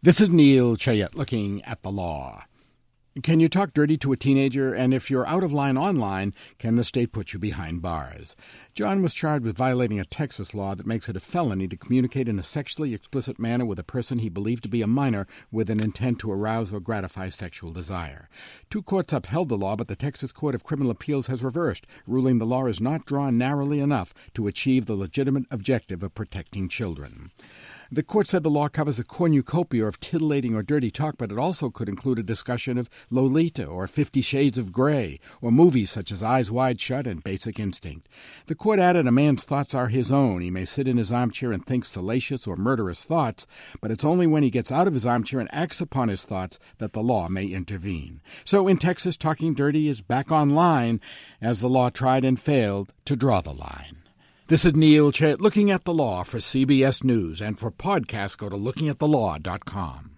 This is Neil Chayet looking at the law. Can you talk dirty to a teenager? And if you're out of line online, can the state put you behind bars? John was charged with violating a Texas law that makes it a felony to communicate in a sexually explicit manner with a person he believed to be a minor with an intent to arouse or gratify sexual desire. 2 courts upheld the law, but the Texas Court of Criminal Appeals has reversed, ruling the law is not drawn narrowly enough to achieve the legitimate objective of protecting children. The court said the law covers a cornucopia of titillating or dirty talk, but it also could include a discussion of Lolita or 50 Shades of Grey, or movies such as Eyes Wide Shut and Basic Instinct. The court added a man's thoughts are his own. He may sit in his armchair and think salacious or murderous thoughts, but it's only when he gets out of his armchair and acts upon his thoughts that the law may intervene. So in Texas, talking dirty is back online as the law tried and failed to draw the line. This is Neil Chayet looking at the law for CBS News, and for podcasts go to lookingatthelaw.com.